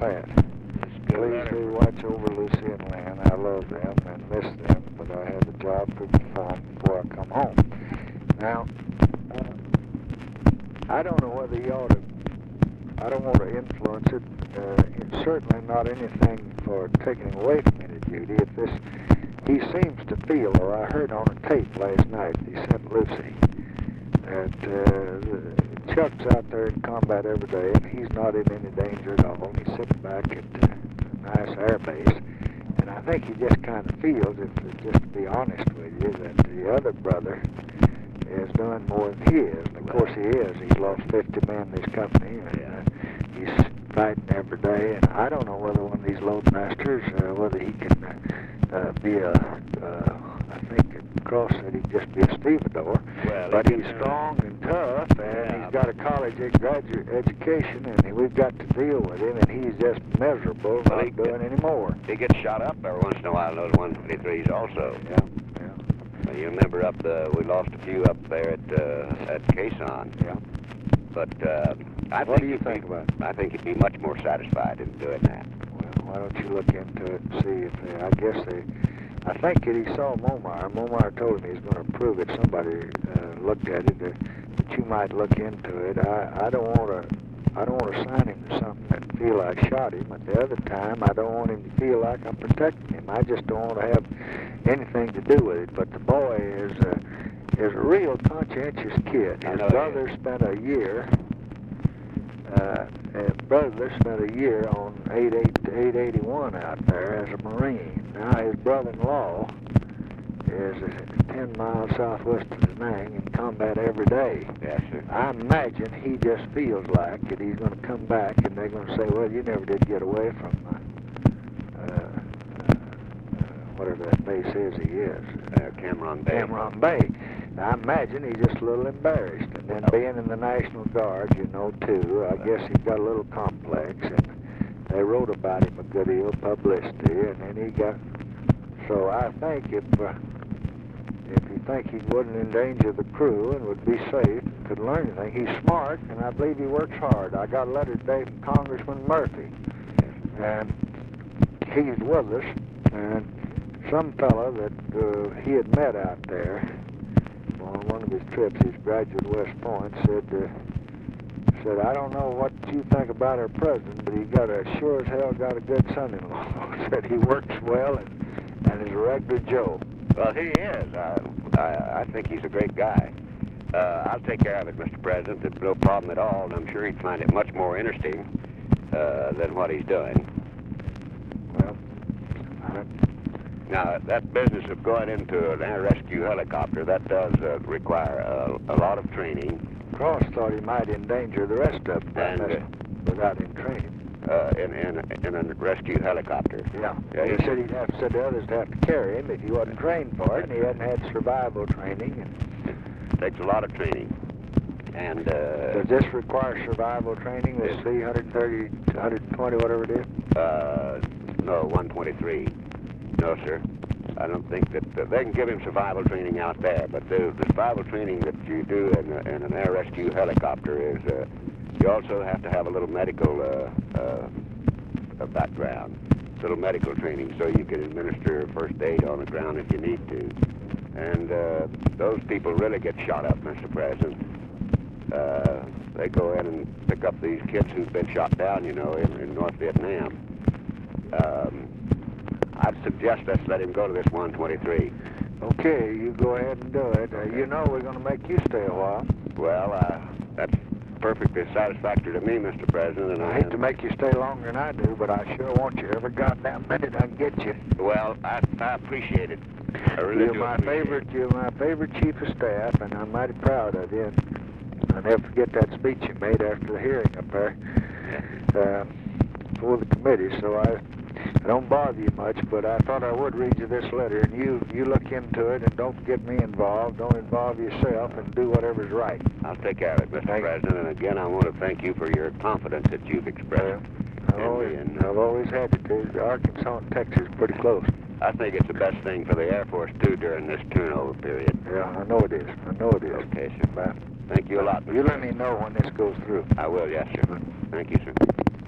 Platte. Good Please letter. do watch over Lucy and Lynn. I love them and miss them, but I have a job to perform before I come home. Now, I don't know whether you ought to, I don't want to influence it. It's certainly not anything for taking away from any duty. If this, he seems to feel, or I heard on a tape last night, he sent Lucy, that Chuck's out there in combat every day, and he's not in any danger at all. He's sitting back at a nice air base, and I think he just kind of feels, just to be honest with you, that the other brother is doing more than he is. And of course he is. He's lost 50 men in his company, and he's fighting every day. And I don't know whether one of these loadmasters, whether he can be I think Cross said he'd just be a stevedore. Well, but he's strong and tough, and he's got a college graduate education, and we've got to deal with him, and he's just miserable, not doing any more. He gets shot up every once in a while in those 123s also. Yeah. You remember we lost a few up there at Quezon. Yeah. But what do you think about it? I think he'd be much more satisfied in doing that. Well, why don't you look into it and see if I think that he saw Momar. Momar told him he's going to prove it. Somebody looked at it, that you might look into it. I don't want to sign him to something and feel I shot him. At the other time, I don't want him to feel like I'm protecting him. I just don't want to have anything to do with it. But the boy is a real conscientious kid. His brother spent a year. On 881 out there as a Marine. Now his brother-in-law is 10 miles southwest of Da Nang in combat every day. Yes, sir. I imagine he just feels like that he's going to come back and they're going to say, well, you never did get away from whatever that base is he is. Cam Ranh Bay. Cam Ranh Bay. I imagine he's just a little embarrassed. And then being in the National Guard, too, I guess he's got a little complex. And they wrote about him a good deal of publicity. And then he got... So I think if you think he wouldn't endanger the crew and would be safe, could learn anything, he's smart, and I believe he works hard. I got a letter today from Congressman Murphy. And he's with us. And some fella that he had met out there on one of his trips, his graduate West Point, said, I don't know what you think about our president, but he sure as hell got a good son-in-law. Said he works well and is a regular Joe. Well, he is. I think he's a great guy. I'll take care of it, Mr. President. There's no problem at all, and I'm sure he'd find it much more interesting than what he's doing. Well, now, that business of going into an air rescue helicopter, that does require a lot of training. Cross thought he might endanger the rest of them without him training. In a rescue helicopter. Yeah. He said the others would have to carry him if he wasn't trained for it, and he hadn't had survival training. It takes a lot of training. And does this require survival training, this C-130, 120, whatever it is? No, 123. No, sir. I don't think that they can give him survival training out there, but the survival training that you do in an air rescue helicopter is you also have to have a little medical background, little medical training, so you can administer first aid on the ground if you need to. And those people really get shot up, Mr. President. They go in and pick up these kids who've been shot down, in North Vietnam. I'd suggest let's let him go to this 123. Okay, you go ahead and do it. We're going to make you stay a while. Well, that's perfectly satisfactory to me, Mr. President. And I hate to make you stay longer than I do, but I sure want you every goddamn minute I can get you. Well, I appreciate it. I really do. You're my favorite chief of staff, and I'm mighty proud of you. I'll never forget that speech you made after the hearing up there for the committee, so I don't bother you much, but I thought I would read you this letter, and you look into it and don't get me involved. Don't involve yourself, and do whatever's right. I'll take care of it, Mr. President. And again, I want to thank you for your confidence that you've expressed. I've always had it. Arkansas and Texas are pretty close. I think it's the best thing for the Air Force, too, during this turnover period. Yeah, I know it is. Okay, sir. Bye. Thank you a lot, Mr. You let me know when this goes through. I will, yes, sir. Thank you, sir.